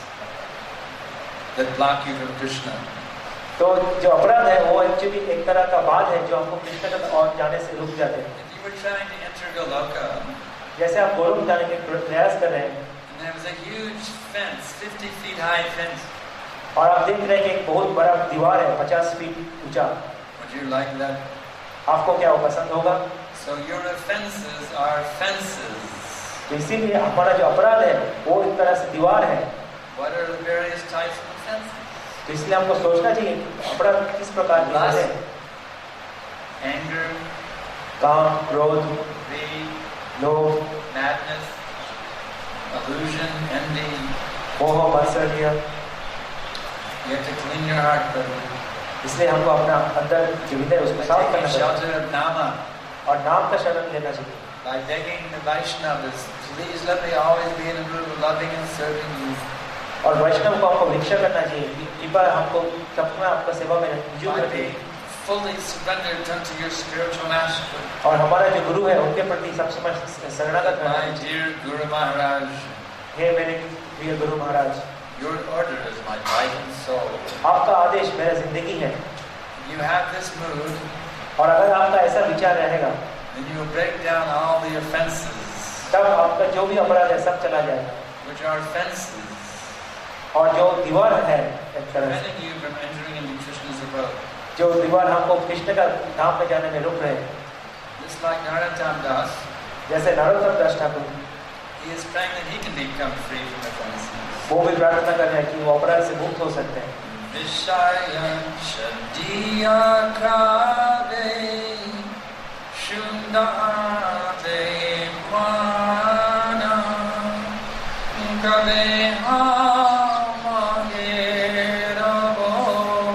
that block you from Krishna. तो जो अपराध है वो एक्चुअली एक तरह का बाध है जो हमको कृष्ण तक और जाने से रुक जाते हैं. If you were trying to enter Goloka, जैसे आप गोलोक जाने के प्रयास कर रहे हैं and there was a huge fence, fifty feet high fence, और आप देख रहे हैं कि एक बहुत बड़ा दीवार है पचास फीट ऊंचा, would you like that? आपको क्या वो पसंद होगा? So your offenses are fences. तो इसीलिए हमारा जो अपराध है वो एक तरह से दीवार है. What are the various types of offenses? तो इसलिए हमको सोचना चाहिए कि अपराध किस प्रकार के है. Anger, काम, क्रोध, greed, लोभ, madness, illusion, envy. मोह, मात्सर्य. You have to clean your heart, brother. इसलिए हमको अपना अंदर जो हृदय उसको साफ By करना taking चाहिए shelter of Nama, और नाम का शरण लेना चाहिए. by begging the Vaishnavas, please let me always be in a mood of loving and serving you. और वैष्णव को हमको भिक्षा करना चाहिए कि कृपा हमको सबमें आपका सेवा में नियुक्त By रखें. being fully surrendered unto your spiritual master. और हमारा जो गुरु है उनके प्रति सब समय शरणागत रहना My चाहिए. dear Guru Maharaj, हे मेरे प्रिय Guru Maharaj, your order is my life and soul. आपका आदेश मेरा जिंदगी है. You have this mood, और अगर आपका ऐसा विचार रहेगा then you will break down all the offenses, तब आपका जो भी अपराध है सब चला जाएगा. which are fences, और जो दीवार है एक तरह से preventing you from entering into Krishna's abode. जो दीवार हमको कृष्ण का धाम में जाने में रोक रहे हैं. Just like Narottam Das, जैसे नरोत्तम दास Thakur, he is praying that he can become free from offenses. वो भी प्रार्थना कर रहे हैं कि वो अपराध से मुक्त हो सकते हैं. Vishayan Shadiya Kave Shundade Mana Kave Hamagera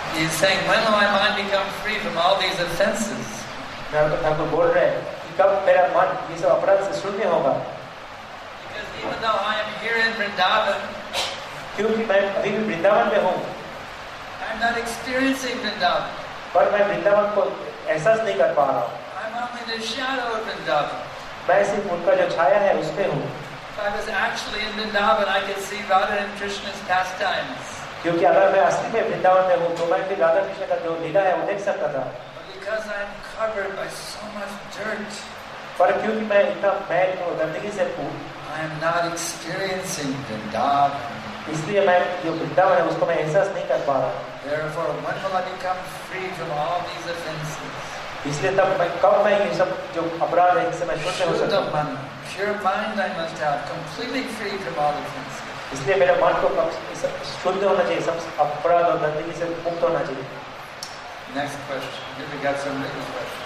He's saying, when will my mind become free from all these offenses? Narad Thakur बोल रहे हैं कि कब मेरा मन ये सब अपराध से शून्य होगा? Because even though I am here in Vrindavan, क्योंकि मैं अभी भी वृंदावन में हूँ, I'm not experiencing Vrindavan. पर मैं वृंदावन को एहसास नहीं कर पा रहा हूँ. I'm only the shadow of Vrindavan. मैं सिर्फ उनका जो छाया है उसमें हूँ. If I was actually in Vrindavan, I could see Radha and Krishna's pastimes. क्योंकि अगर मैं असली में वृंदावन में हूँ तो मैं फिर राधा कृष्ण का जो लीला है वो देख सकता था. But because I'm covered by so much dirt, पर क्योंकि मैं इतना मैल और गंदगी से हूँ, I am not experiencing Vrindavan. इसलिए मैं जो वृंदावन है उसको मैं एहसास नहीं कर पा रहा. Therefore, when will I become free from all these offenses? इसलिए तब मैं कब मैं ये सब जो अपराध है इससे मैं शुद्ध हो सकता हूँ. Shuddha, pure mind I must have, completely free from all offenses. इसलिए मेरे मन को शुद्ध होना चाहिए, सब अपराध और गंदगी से मुक्त होना चाहिए. Next question. Here we got some written questions.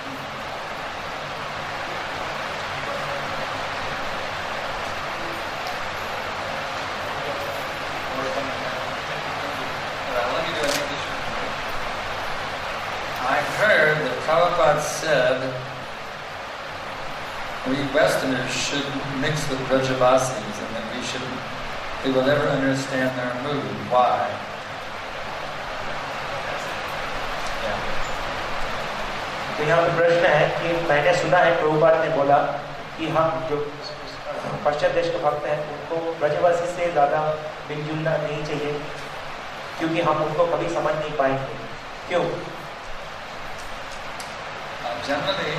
Well, let me do an English one. I heard that Prabhupada said we Westerners should mix with Brajavasis and that we should we will never understand their mood. Why? Yeah. तो यहाँ पे प्रश्न है कि मैंने सुना है प्रभुपाद ने बोला कि हम जो पश्चिम देश के भक्त हैं उनको ब्रजवासी से ज़्यादा मिलजुलना नहीं चाहिए क्योंकि हम उनको कभी समझ नहीं पाएंगे. क्यों? Uh, generally,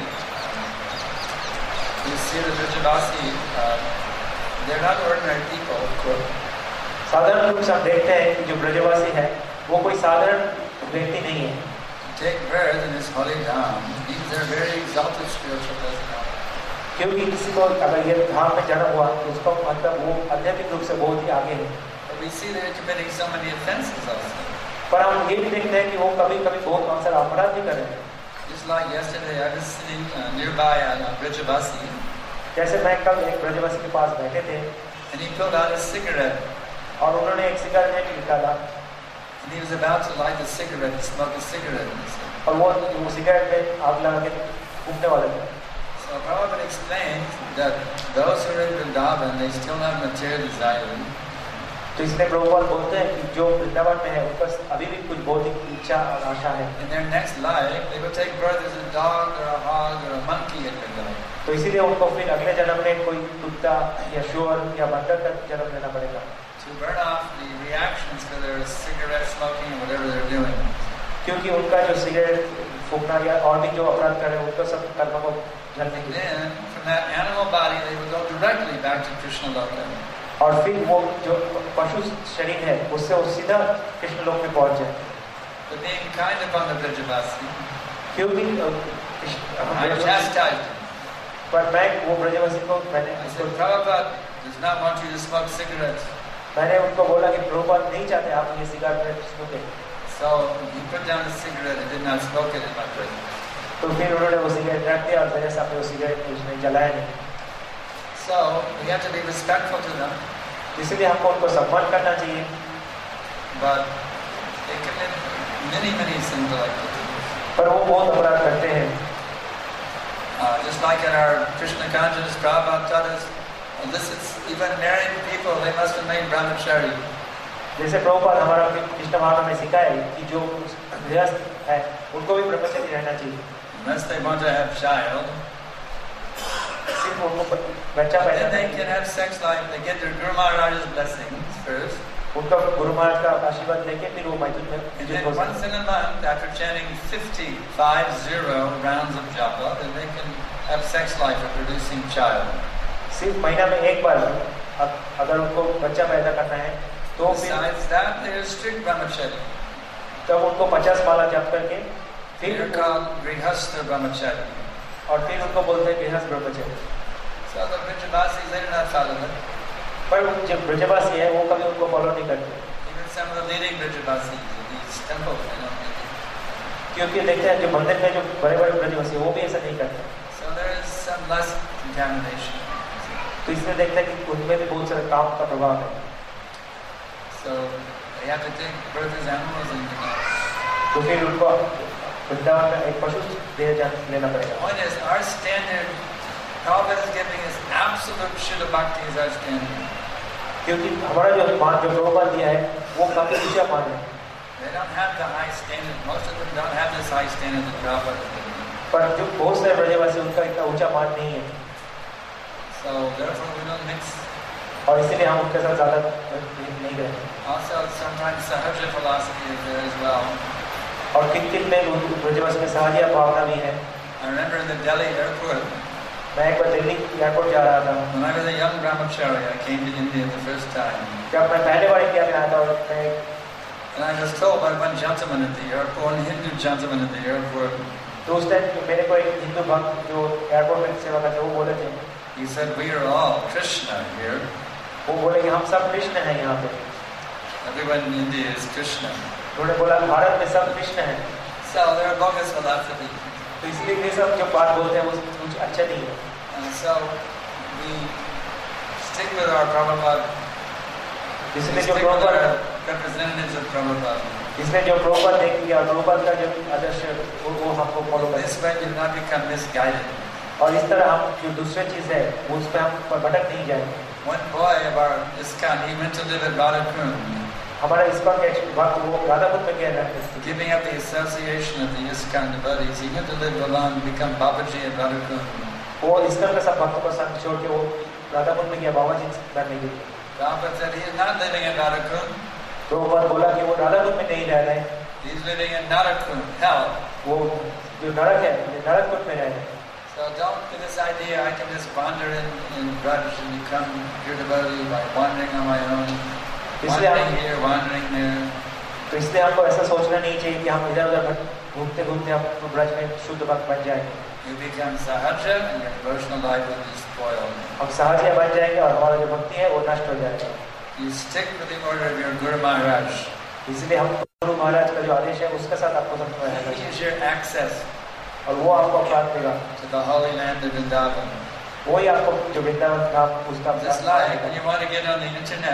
you see the Brajavasi, uh, they're not ordinary people, of course. साधारण रूप से हम देखते हैं कि जो ब्रजवासी है वो कोई साधारण व्यक्ति नहीं है. Take birth in this holy dham means they're very exalted spiritual personality. क्योंकि किसी को अगर ये धाम में जन्म हुआ तो उसका मतलब वो आध्यात्मिक रूप से बहुत ही आगे है. But we see they're committing so many offenses also. पर हम ये भी देखते हैं कि वो कभी कभी बहुत अवसर अपराध भी कर रहे हैं. Just like yesterday, I was sitting uh, nearby a Brajavasi, जैसे मैं कल एक ब्रजवासी के पास बैठे थे and he pulled out a cigarette, और उन्होंने एक सिगरेट निकाला and he was about to light the cigarette, to smoke a cigarette. और वो वो सिगरेट में आग लगा के फूकने वाले थे. So Prabhupada explained that those who are in Vrindavan, they still have material desire. तो इसलिए प्रभुपाद बोलते हैं कि जो वृंदावन में है उनका अभी भी कुछ भौतिक इच्छा और आशा है. In their next life, they will take birth as a dog or a hog or a monkey at Vrindavan. तो इसीलिए उनको फिर अगले जन्म में कोई कुत्ता या शुअर या बंदर का जन्म लेना पड़ेगा. To burn off the reactions for their cigarette smoking or whatever they're doing. क्योंकि उनका जो सिगरेट फूकना या और भी जो अपराध कर रहे हैं उनका सब कर्म को झलने के लिए. Then, from that animal body, they will go directly back to Krishna Loka. और फिर वो जो पशु शरीर है उससे वो सीधा कृष्ण लोक में पहुंच जाए. But being kind upon the Brajavasi, क्योंकि I chastised him. पर मैं वो ब्रजवासी को मैंने I said, Prabhupada does not want you to smoke cigarettes. मैंने उनको बोला कि प्रभुपाद नहीं चाहते आप ये cigarette smoke. So he put down the cigarette and did not smoke it in my presence. तो फिर उन्होंने वो सिगरेट रख दिया और मेरे सामने वो सिगरेट उसने जलाया नहीं. So we have to be respectful to them. इसलिए हमको उनको सम्मान करना चाहिए. But they commit many, many sins like this. पर वो बहुत अपराध करते हैं. Uh, just like in our Krishna consciousness, Prabhupada taught us, elicits even married people, they must remain brahmachari. जैसे प्रभुपाद हमारा कृष्ण भावना में सिखाए कि जो गृहस्थ है उनको भी ब्रह्मचर्य रहना चाहिए. Unless they want to have child, सिर्फ उनको बच्चा पैदा then they can have sex life. They get their Guru Maharaj's blessings first. उनका गुरु महाराज का आशीर्वाद लेके फिर वो मैथुन में And युद्ध then हो once सकते in a month, after chanting fifty, five zero rounds of japa, then they can have sex life of producing child. सिर्फ महीना में एक बार अगर उनको बच्चा पैदा करना है तो फिर Besides that, they are strict brahmachari. तब उनको पचास माला जप करके They are फिर called grihastha brahmachari. और फिर उनको बोलते हैं गृहस्थ ब्रह्मचर्य. So the Brajavasis, they do not follow that. पर जो ब्रजवासी है वो कभी उनको फॉलो नहीं करते. Even some of the leading Brajavasis in these temples, they don't do it. क्योंकि देखते हैं जो मंदिर में जो बड़े बड़े ब्रजवासी वो भी ऐसा नहीं करते. So there is some less contamination. तो इसमें देखते हैं कि उनमें भी बहुत सारे काम का प्रभाव है. So they have to take birth as animals and uh, तो फिर उनको वृंदावन में एक पशु देह लेना पड़ेगा। One is our standard. Prabhupada is giving us absolute Srila Bhakti is our standard. क्योंकि हमारा जो मान जो प्रभुपाद दिया है वो काफी ऊंचा मान है। They don't have the high standard. Most of them don't have this high standard that Prabhupada is giving. पर जो बहुत सारे ब्रजवासी उनका इतना ऊंचा मान नहीं है। So therefore we don't mix. और इसीलिए हम उनके साथ ज्यादा नहीं करेंगे। Also sometimes Sahaja philosophy is there as well. और किन-किन में ब्रजवासी में सहजिया भावना भी है। I remember in the Delhi airport. मैं एक बार दिल्ली एयरपोर्ट जा रहा था। When I was a young brahmachari, I came to India the first time. जब मैं पहले बार इंडिया में आया था और मैं And I was told by one gentleman at the airport, one Hindu gentleman at the airport. तो उस टाइम मेरे को एक हिंदू भक्त जो एयरपोर्ट में सेवा करते वो बोले थे। He said, "We are all Krishna here." वो बोले कि हम सब कृष्ण हैं यहाँ पे। Everyone in India is Krishna. उन्होंने बोला भारत में सब कृष्ण हैं। So they are bogus philosophy. तो इसलिए ये सब जो बात बोलते हैं वो कुछ अच्छा नहीं है। And so we stick with our Prabhupada. इसलिए We जो stick with Prabhupada our representatives of Prabhupada. इसलिए जो प्रभुपाद ने किया प्रभुपाद का जो आदर्श है वो वो हमको फॉलो करें। This way we will not become misguided. और इस तरह हम जो दूसरी चीज है वो उस पर हम भटक नहीं जाएंगे। One boy of our ISKCON, he went to live at Radhakund. हमारा ISKCON के भक्त वो राधाकुंड में गया था। Giving up the association of the ISKCON devotees, he went to live alone, become Babaji at Radhakund. वो ISKCON का सब भक्तों का संग छोड़ के वो राधाकुंड में गया बाबा जी करने के लिए। Prabhupada said he is not living at Radhakund. Prabhupada बोला कि वो राधाकुंड में नहीं रह रहे हैं। He is living in Narakund, hell. वो जो नरक है नरककुंड में रह रहे हैं। So don't get this idea I can just wander in, in Braj and become pure devotee by wandering on my own. Wandering here, wandering there. तो इसलिए हमको ऐसा सोचना नहीं चाहिए कि हम इधर-उधर घूमते घूमते हम ब्रज में शुद्ध भक्त बन जाएंगे। You become sahaja and your devotional life will be spoiled. हम सहजिया बन जाएंगे और हमारा जो भक्ति है वो नष्ट हो जाएगा। You stick with the order of your Guru Maharaj. इसलिए हम गुरु महाराज का जो आदेश है उसके साथ आपको सब रहना He is your access और वो आपको प्राप्त देगा to the holy land of Vrindavan. वही आपको जो वृंदावन धाम उसका Just like when you want to get on the internet,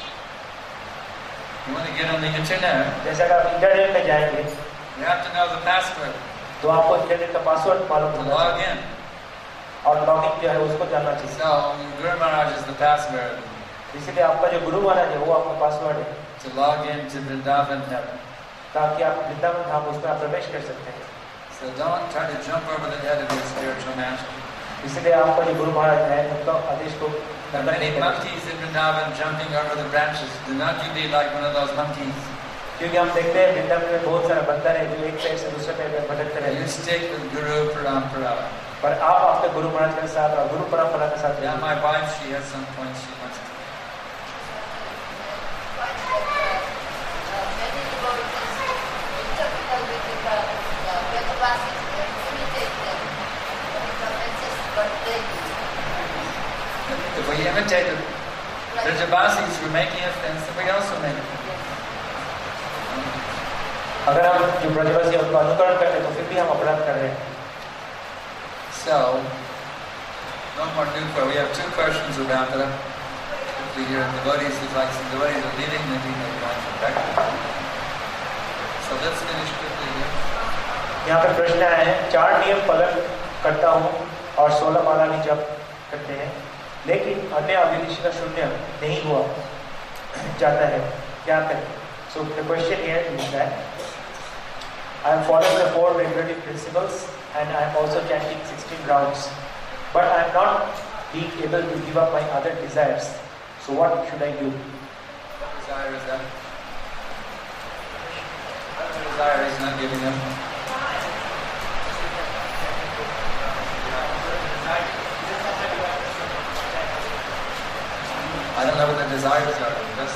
you want to get on the internet, जैसे अगर आप इंटरनेट में जाएंगे you have to know the password तो आपको इंटरनेट का पासवर्ड मालूम to होना log चाहिए in. और लॉगिन जो है उसको जानना चाहिए। So Guru Maharaj is the password इसलिए आपका जो गुरु महाराज है वो आपका पासवर्ड है to log into Vrindavan heaven. ताकि आप वृंदावन धाम उसमें आप प्रवेश कर सकते हैं। So don't try to jump over the head of your spiritual master. इसलिए आपका जो गुरु महाराज है उनका आदेश को There are many monkeys in Vrindavan jumping over the branches. Do not you be like one of those monkeys. क्योंकि हम देखते हैं वृंदावन में बहुत सारे बंदर हैं जो एक पेड़ से दूसरे पेड़ पर भटकते रहते You हैं। stick with Guru Parampara. पर आप आपके गुरु महाराज के साथ और गुरु परंपरा के साथ Yeah, my wife, she has some points she wants to. If we imitate the Brajabasis who are making offense, then we also make offense. अगर हम जो ब्रजवासी हैं उनका अनुकरण करते हैं तो फिर भी हम अपराध कर रहे हैं। So, no more new questions. We have two questions about that. If we hear devotees, it's like some devotees are leaving, maybe they're going to back. So let's finish quickly here. यहाँ पे प्रश्न आए हैं, चार नियम पालन करता हूँ और सोलह माला भी जप करते हैं, लेकिन अन्य अभिनिष्ठ का शून्य नहीं हुआ जाता है, क्या करें? So the question here is that I am following the four regulative principles and I am also chanting sixteen rounds, but I am not being able to give up my other desires. So what should I do? What desire is that? What desire is not giving up? I don't know what the desires are. That's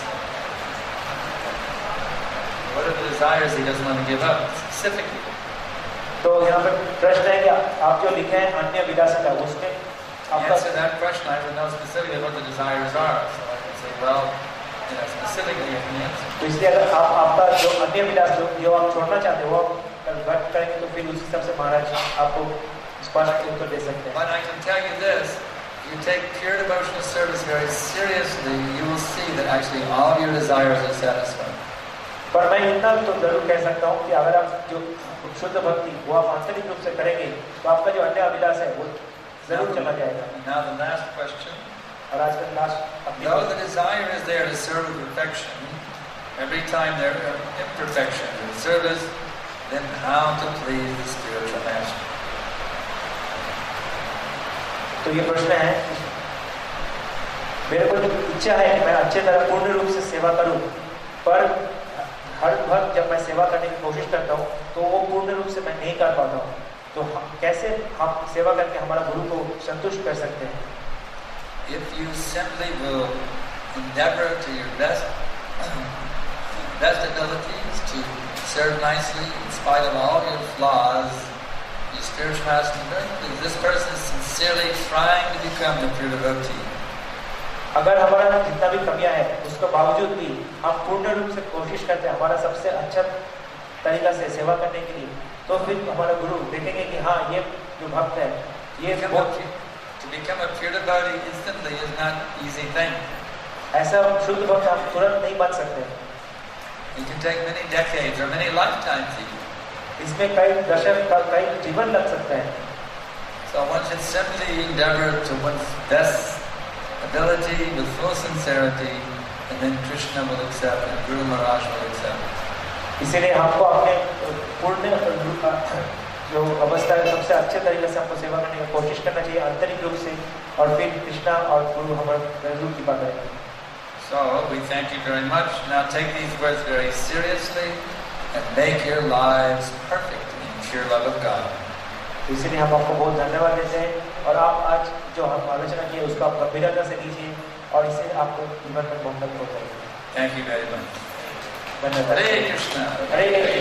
what are the desires he doesn't want to give up specifically? तो यहाँ पे प्रश्न है कि आप जो लिखे हैं अन्य विलासिता उसमें To answer that question, I would know specifically what the desires are, so I can say, well, you know, specifically I can answer. तो इसलिए अगर आप आपका जो अन्य विलास जो जो आप छोड़ना चाहते हो वो व्यक्त करेंगे तो फिर उस हिसाब से महाराज आपको स्पष्ट उत्तर दे सकते हैं। But I can tell you this, if you take pure devotional service very seriously, you will see that actually all of your desires are satisfied. पर मैं इतना तो जरूर कह सकता हूँ कि अगर आप जो शुद्ध भक्ति वो आप आंतरिक रूप से करेंगे तो आपका जो अन्य अभिलाष है वो जरूर चला जाएगा। Now the last question. और आज का last, Though the desire is there to serve with perfection, every time there are imperfections in service, then how to please the spiritual master? तो ये प्रश्न है, मेरे को जो इच्छा है कि मैं अच्छे तरह पूर्ण रूप से सेवा करूं, पर हर वक्त जब मैं सेवा करने की कोशिश करता हूं तो वो पूर्ण रूप से मैं नहीं कर पाता हूं, तो हम कैसे हम सेवा करके हमारा गुरु को संतुष्ट कर सकते हैं? If you simply will endeavor to your best, best abilities to serve nicely in spite of all your flaws, your spiritual master very pleased. This person is sincerely trying to become the pure devotee. अगर हमारा जितना भी कमियां है उसके बावजूद भी हम पूर्ण रूप से कोशिश करते हैं हमारा सबसे अच्छा तरीका से सेवा करने के लिए, तो फिर हमारा गुरु देखेंगे कि हाँ ये जो भक्त है ये बहुत To become a pure devotee instantly is not an easy thing. ऐसा शुद्ध भक्त हम तुरंत नहीं बन सकते। It can take many decades or many lifetimes even. इसमें कई दशक का कई जीवन लग सकता है। So one should simply endeavor to one's best ability with full sincerity, and then Krishna will accept and Guru Maharaj will accept. इसीलिए हमको अपने पूर्ण जो अवस्था है सबसे अच्छे तरीके से हमको सेवा करने की कोशिश करना चाहिए आंतरिक रूप से, और फिर कृष्णा और गुरु हमारे जरूर कृपा करेंगे। So we thank you very much. Now take these words very seriously and make your lives perfect in pure love of God. इसीलिए हम आपको बहुत धन्यवाद देते हैं, और आप आज जो हम आलोचना की है उसको आप गंभीरता से लीजिए और इससे आपको जीवन में बहुमत हो जाएगी। Thank you very much. धन्यवाद। Hare Krishna. हरे